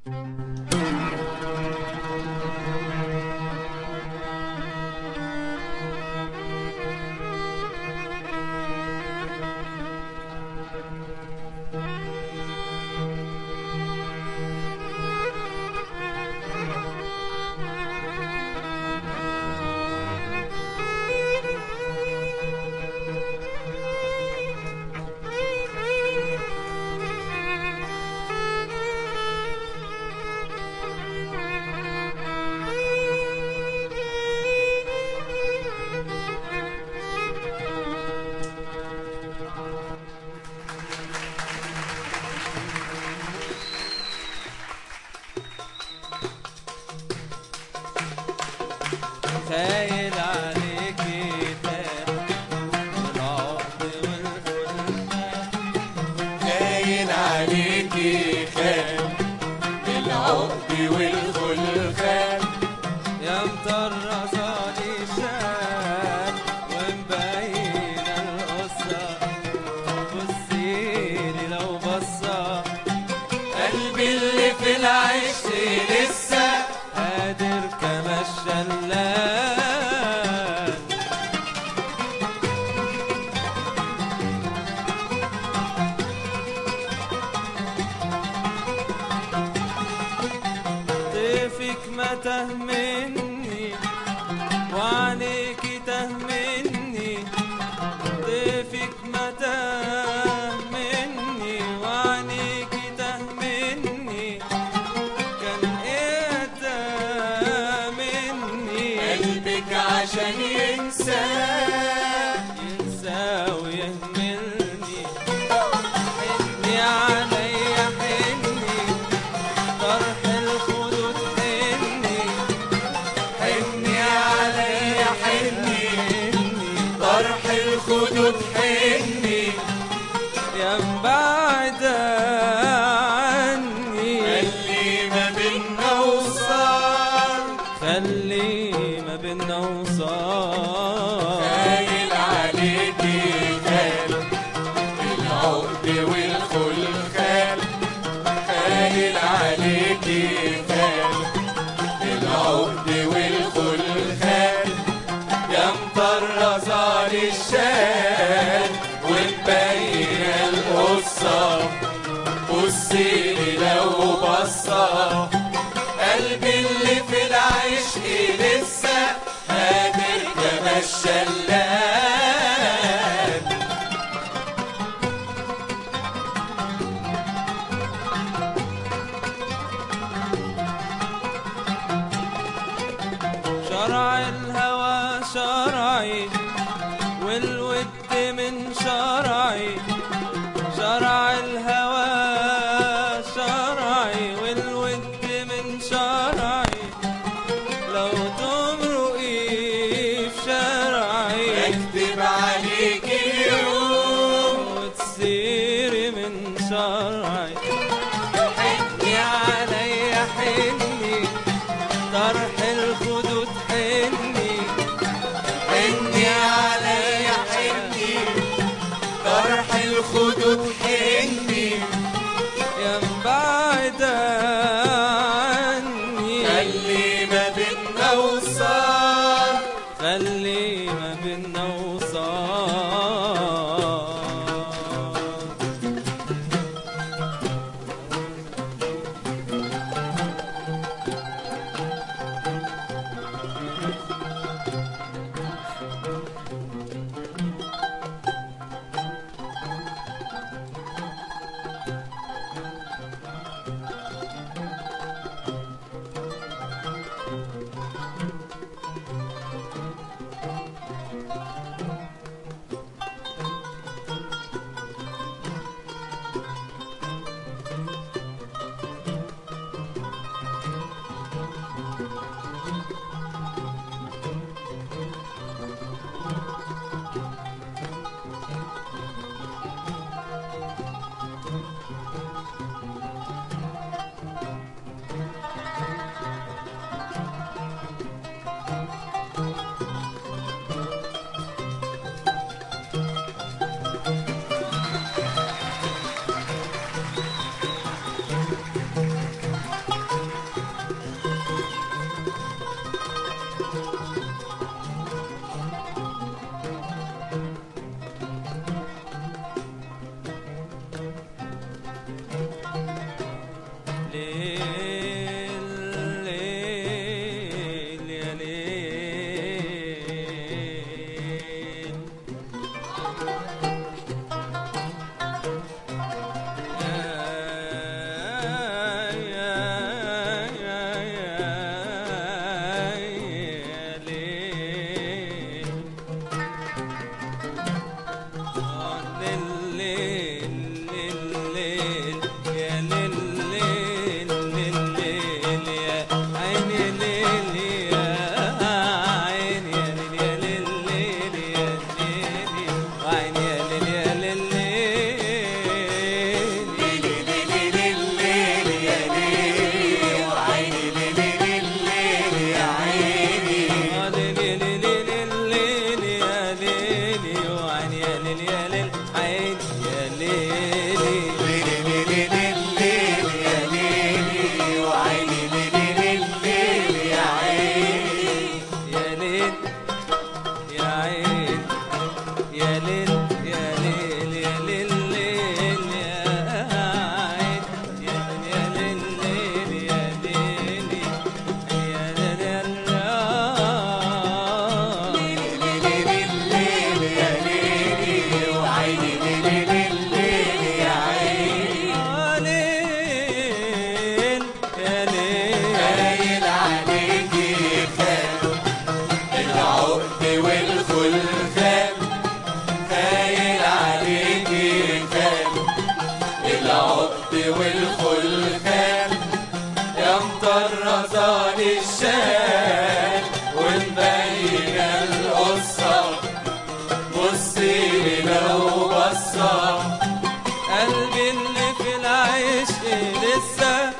خايل عليكي العقد والخلخال، خايل عليكي العقد والخلخال، يا مطرزة للشام ومبينة القصة، بصيلي لو بصة قلبي اللي في العشق لسه قادر كما الشلال. طيفك ما تهمني وعليكي تهمني، طيفك ما تهمني وعليكي تهمني، كان ايه ده مني قلبك عشان ينسى ويهملني، حني عليا حني طرح الخدود حني، حني عليا حني طرح الخدود حني، يا مبعدة عني خلي ما بينا وصال، خلي ما بينا وصال. خايل عليكي العقد والخلخال، خايل عليكي العقد والخلخال، يا مطرزة للشام ومبينة القصة، بصيلي لو بصة قلبي اللي في العشق لسه قادر كما الشلال. شرع الهوى شرعي والود من شرعي، شرع الهوى شرعي والود من شرعي، لو تمرقي في شرعي اكتب عليكي يوم وتسيري من شرعي، حني عليا حني طرح الخدود حني، حني عليا حني طرح الخدود حني، يا مبعدة ليل ليل يا ليل والخلخال يا مطرزان الشام ومبين القصة بصيلي لو بصة قلبي اللي في العشق لسه